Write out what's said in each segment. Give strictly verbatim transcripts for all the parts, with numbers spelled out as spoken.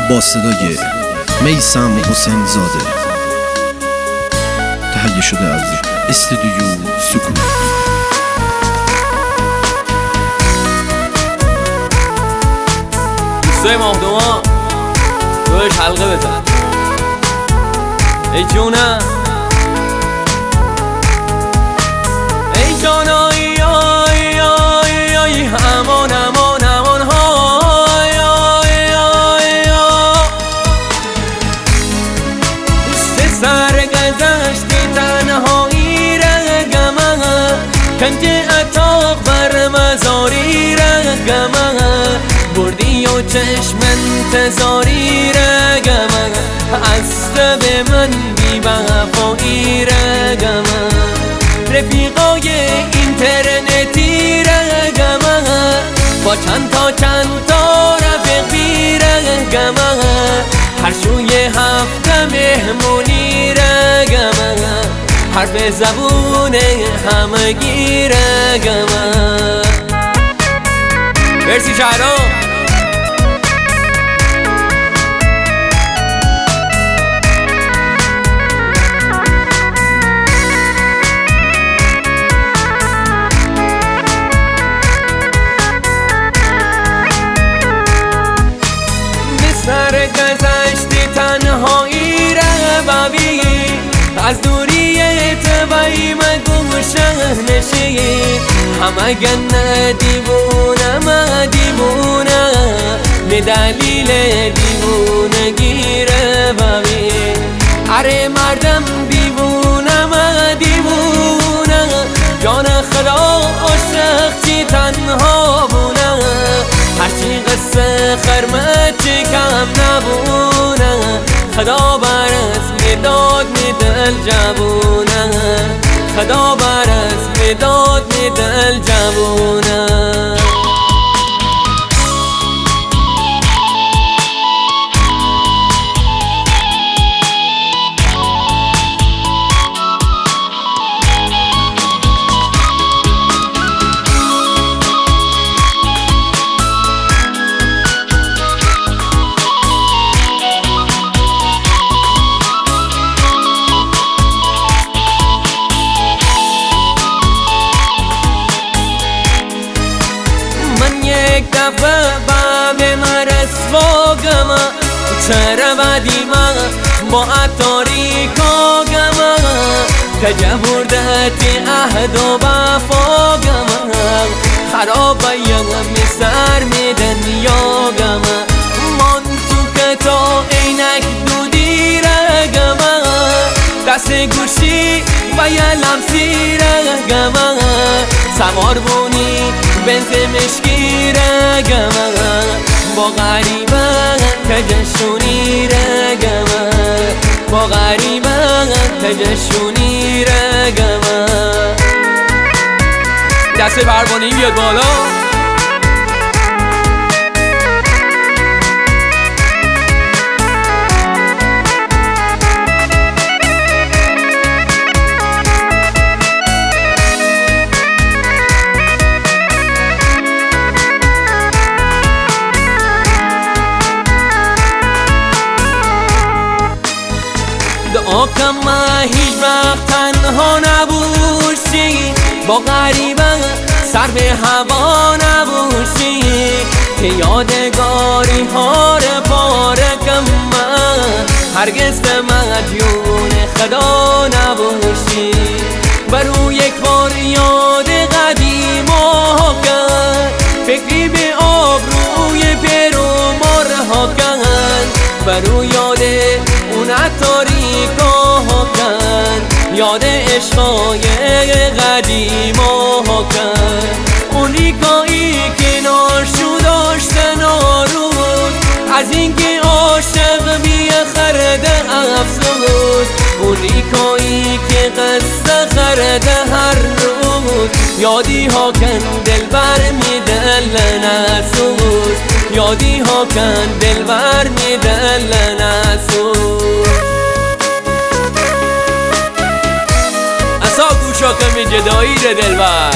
با صدای میثم حسین زاده، تهیه شده از استودیو سکوت. دوستای ماهدوما روش حلقه بزن. ای جونم ای جانایی آی آی آی همان همان همان های آی آی آی پشت سر گذشتی تنهایی رگمه کنج اتاق بر مزاری رگمه بردی و چشم انتظاری رگمه اصلا به من بی وفایی رگمه رفیقای اینترنتی رگمه با چند تا چند تا رفیق بی رگمه هر شوی هفته مهمونی رگمه حرف زبون همگی رگمه. مرسی شهرام. سر گذشتی تنهایی ربابی از دوری اتبایی مگو شهنشی همه گنه دیوونه ما دیوونه به دلیل دیوونگی ربابی اره مردم دیوونه ما دیوونه جان خدا عاشق چی تنها بونه هرچی قصه خرمت چی کم نبونه خدا برس میداد میدل جوونه خدا برس میداد میدل جوونه. یک دفعه باب مرسوا گما چرا بدی ما با اتاریکا گما کجا بردتی عهد و وفا گما خراب یم سر می دنیا گما من تو که تو اینک دودی رگما دست گوشی و یه لمسی رگما سوار بونی بنز مشکی رگمه با غریبه تجشونی رگمه با غریبه تجشونی رگمه. دست پروانه‌ای بیاد بالا. دعا کن ما هیچ وقت تنها نباشی با غریبه سر به هوا نباشی که یادگاری ها رو پاره کن هرگز مدیون خدا نباشی برو یک بار یاد قدیما کن فکری به آبروی پر و مارها کن برو یاد اون تاریکا کن یاد عشقای قدیما کن اونی کایی که ناشو داشته ناروز از اینکه عاشق بی خرده افسوس اونی کایی که قصه خرده هر روز یادی ها کن دل بر می دل نسوز یادی ها کن دل بر می دل نسوز اصا گوشا کمی جدایی ره دل بر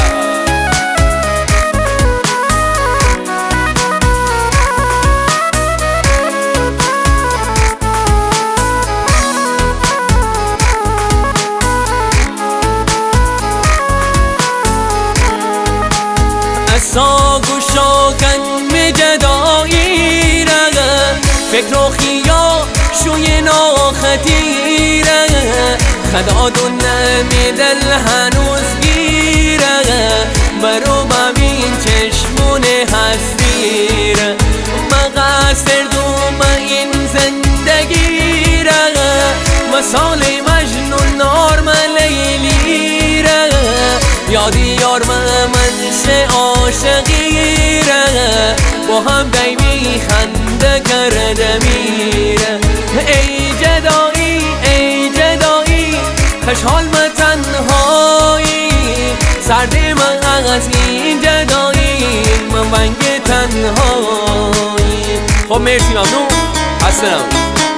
اصا گوشاکن می جدایی رگه فکر و خیال شوی ناختیره خدا دو نمی دل هنوز گیره برو ببین چشمون هستیره مقصر دوم این زندگی ره مثال مجنون نارم لیلی ره یادی یار من سه عاشقی ره با هم بیمی خنده کرده میره ای جدایی ای جدایی خوشحال من تنهایی سرد من از این جدایی من بنگ تنهایی. خب مرسی ممنون. السلام.